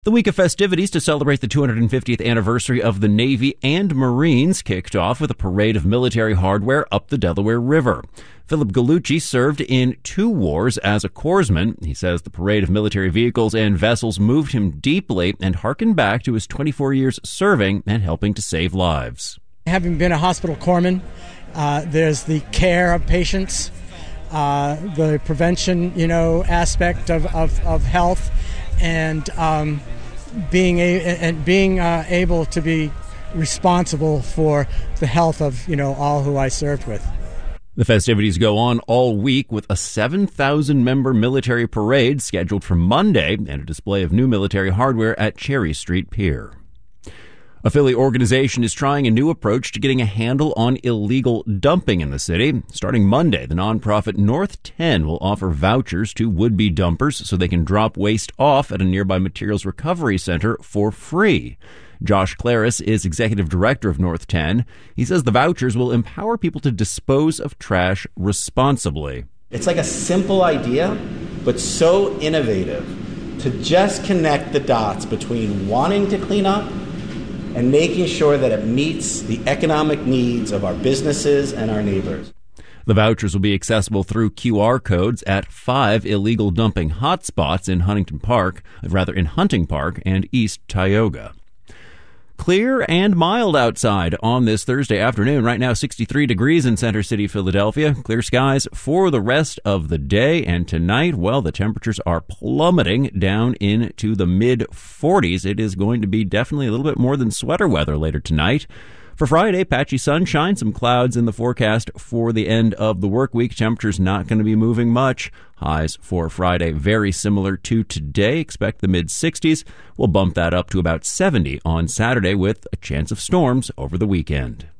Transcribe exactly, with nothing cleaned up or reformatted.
The week of festivities to celebrate the two hundred fiftieth anniversary of the Navy and Marines kicked off with a parade of military hardware up the Delaware River. Philip Gallucci served in two wars as a corpsman. He says the parade of military vehicles and vessels moved him deeply and harkened back to his twenty-four years serving and helping to save lives. Having been a hospital corpsman, uh, there's the care of patients, uh, the prevention, you know, aspect of, of, of health, and um, being a, and being uh, able to be responsible for the health of, you know, all who I served with. The festivities go on all week with a seven thousand member military parade scheduled for Monday and a display of new military hardware at Cherry Street Pier. A Philly organization is trying a new approach to getting a handle on illegal dumping in the city. Starting Monday, the nonprofit North ten will offer vouchers to would-be dumpers so they can drop waste off at a nearby materials recovery center for free. Josh Claris is executive director of North ten. He says the vouchers will empower people to dispose of trash responsibly. It's like a simple idea, but so innovative to just connect the dots between wanting to clean up and making sure that it meets the economic needs of our businesses and our neighbors. The vouchers will be accessible through Q R codes at five illegal dumping hotspots in Huntington Park, rather in Hunting Park and East Tioga. Clear and mild outside on this Thursday afternoon. Right now, sixty-three degrees in Center City, Philadelphia. Clear skies for the rest of the day. And tonight, well, the temperatures are plummeting down into the mid forties. It is going to be definitely a little bit more than sweater weather later tonight. For Friday, patchy sunshine, some clouds in the forecast for the end of the work week. Temperatures not going to be moving much. Highs for Friday very similar to today. Expect the mid sixties. We'll bump that up to about seventy on Saturday with a chance of storms over the weekend.